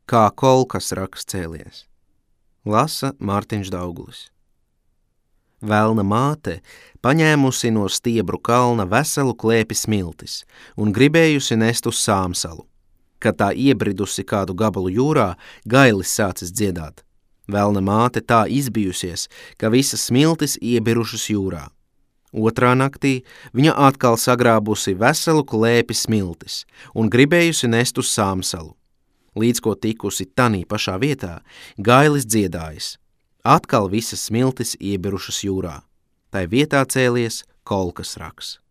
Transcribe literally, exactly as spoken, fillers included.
kā kolkas raks cēlies. Lasa Mārtiņš Daugulis. Velna māte paņēmusi no Stiebru kalna veselu klēpi smiltis un gribējusi nest uz Sāmsalu. Kad tā iebridusi kādu gabalu jūrā, Gailis sācis dziedāt. Velna māte tā izbijusies, ka visas smiltis iebirušas jūrā. Otrā naktī viņa atkal sagrābusi veselu klēpi smiltis un gribējusi nest uz Sāmsalu. Līdz ko tikusi tanī pašā vietā, Gailis dziedājis. Atkal visas smiltis iebirušas jūrā. Tai vietā cēlies kolkas raks.